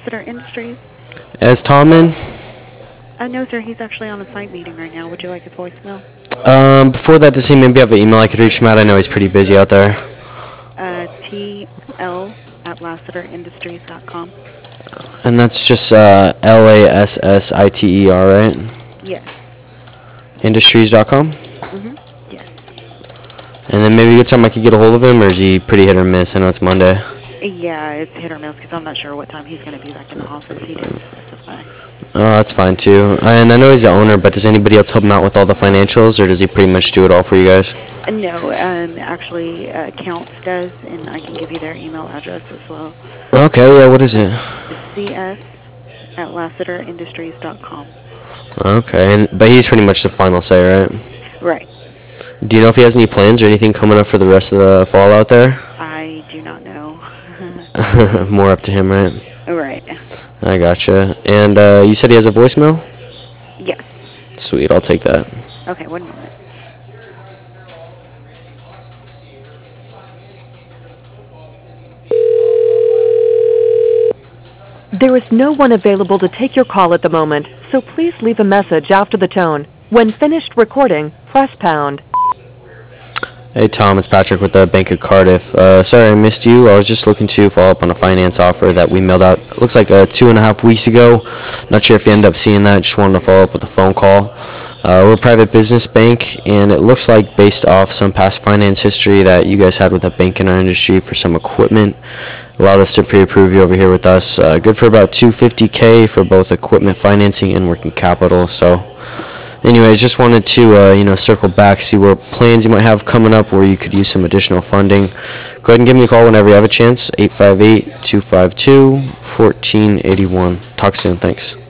Lassiter Industries. Is Tom in? No, sir. He's actually on a site meeting right now. Would you like his voicemail? Before that, does he maybe have an email I could reach him at? I know he's pretty busy out there. TL@LassiterIndustries.com. And that's just Lassiter, right? Yes. Industries.com? Yes. And then maybe a good time I could get a hold of him, or is he pretty hit or miss? I know it's Monday. Yeah, it's hit or miss because I'm not sure what time he's going to be back in the office. He didn't specify. Oh, that's fine too. And I know he's the owner, but does anybody else help him out with all the financials, or does he pretty much do it all for you guys? No, actually, Accounts does, and I can give you their email address as well. Okay, yeah, what is it? CS@LassiterIndustries.com. Okay, but he's pretty much the final say, right? Right. Do you know if he has any plans or anything coming up for the rest of the fall out there? I do not know. More up to him, right? Right. I gotcha. And you said he has a voicemail? Yes. Sweet, I'll take that. Okay, 1 moment. There is no one available to take your call at the moment, so please leave a message after the tone. When finished recording, press pound. Hey Tom, it's Patrick with the Bank of Cardiff. Sorry I missed you. I was just looking to follow up on a finance offer that we mailed out, looks like 2.5 weeks ago. Not sure if you ended up seeing that. Just wanted to follow up with a phone call. We're a private business bank, and it looks like based off some past finance history that you guys had with a bank in our industry for some equipment, allowed us to pre-approve you over here with us. Good for about $250K for both equipment financing and working capital. So anyways, just wanted to circle back, see what plans you might have coming up where you could use some additional funding. Go ahead and give me a call whenever you have a chance, 858-252-1481. Talk soon. Thanks.